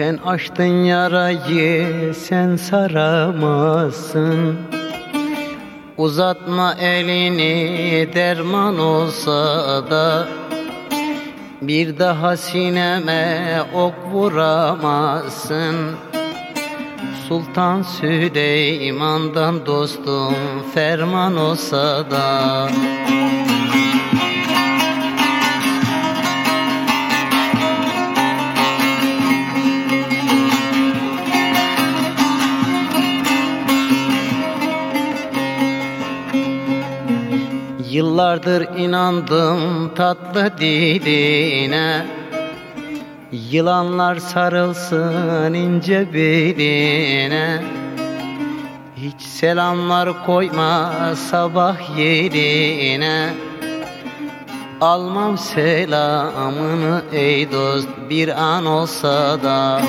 Sen açtın yarayı, sen saramazsın. Uzatma elini, derman olsa da bir daha sineme ok vuramazsın. Sultan Süleyman'dan dostum ferman olsa da. Yıllardır inandım tatlı diline, yılanlar sarılsın ince beline. Hiç selamlar koyma sabah yerine, almam selamını ey dost bir an olsa da.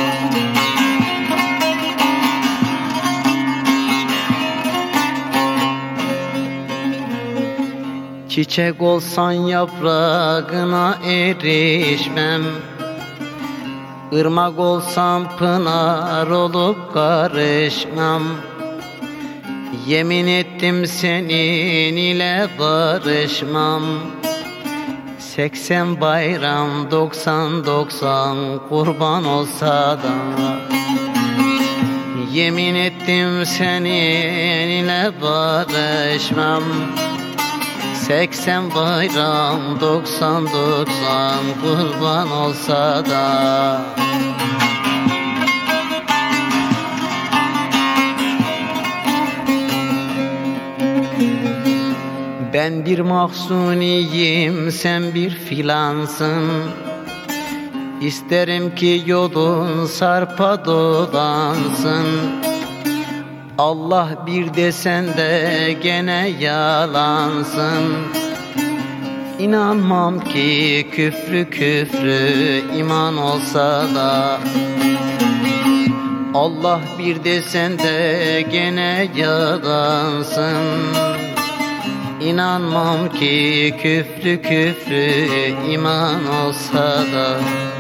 Çiçek olsan yaprağına erişmem, ırmak olsam pınar olup karışmam. Yemin ettim senin ile barışmam. 80 bayram 90 kurban olsa da. Yemin ettim senin ile barışmam. 80 bayram 90 kurban olsa da. Ben bir mahzuniyim, sen bir filansın. İsterim ki yolun sarpa dolansın. Allah bir desen de gene yalansın. İnanmam ki küfrü iman olsa da. Allah bir desen de gene yalansın. İnanmam ki küfrü iman olsa da.